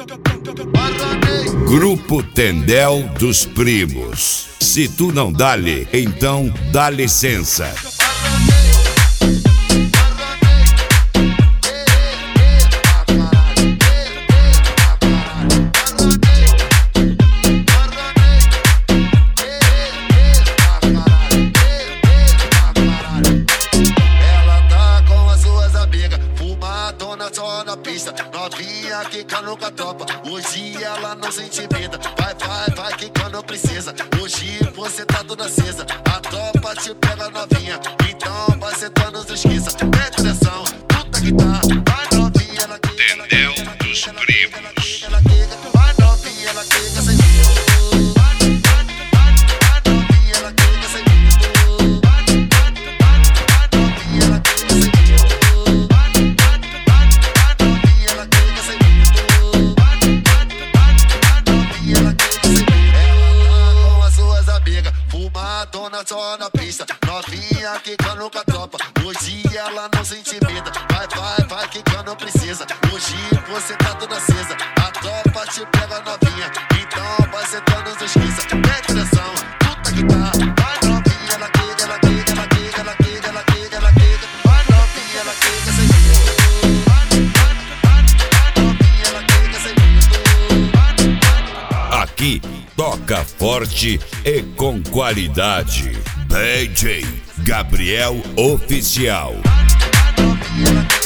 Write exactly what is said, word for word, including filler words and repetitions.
Grupo Tendel dos Primos. Se tu não dá-lhe, então dá licença. Só na pista, novinha quicando com a tropa. Hoje ela não sente medo. Vai, vai, vai quicando princesa. Hoje você tá toda acesa. A tropa te pega novinha. Então vai sentando os esquiça. Mete atenção, puta que tá. Vai novinha, ela quica. Tendel dos Primos. Ela quica, vai novinha, ela quica sem medo. Dona só na pista, novinha quicando com a tropa. Hoje ela não sente medo. Vai, vai, vai quicando princesa. Hoje você tá toda acesa. A tropa te pega novinha. Então vai sentando os esquiça. Mete atenção, puta que tá. Vai novinha, ela quica, ela quica, ela quica, ela quica, ela quica, ela quica. Vai novinha, ela quica sem medo. Vai novinha, ela quica sem medo. Aqui toca forte e com qualidade. D J Gabriel Oficial.